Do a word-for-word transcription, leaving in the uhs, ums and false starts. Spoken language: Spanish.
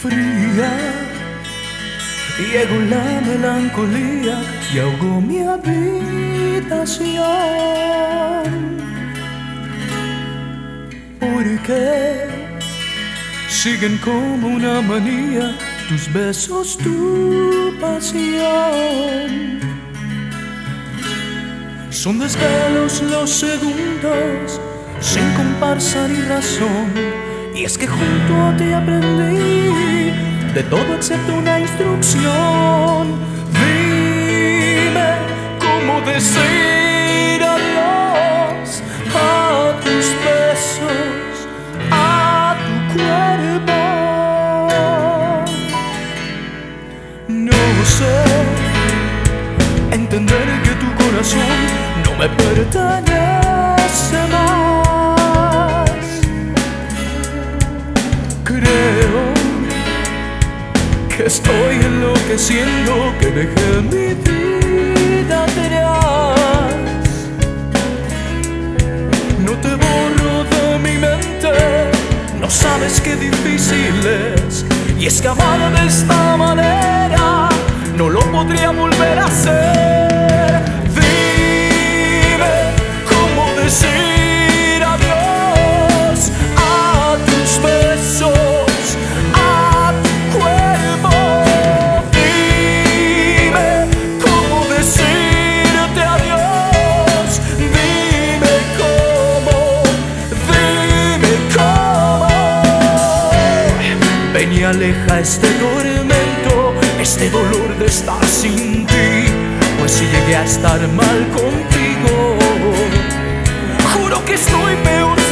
fría. Llegó la melancolía y ahogó mi habitación. ¿Por qué siguen como una manía tus besos, tu pasión? Son desvelos los segundos, sin comparsa ni razón. Y es que junto a ti aprendí de todo excepto una instrucción. Dime cómo decir adiós a tus besos, a tu cuerpo. No sé entender que tu corazón no me pertenece más. Creo que estoy enloqueciendo, que dejé mi vida atrás. No te borro de mi mente, no sabes qué difícil es. Y es que amar de esta manera no lo podría volver a hacer. Dime cómo decir adiós a tus besos, a tu cuerpo. Dime cómo decirte adiós. Dime cómo, dime cómo. Ven y aleja este tormento, este dolor de estar sin ti. Pues si llegué a estar mal contigo, juro que estoy peor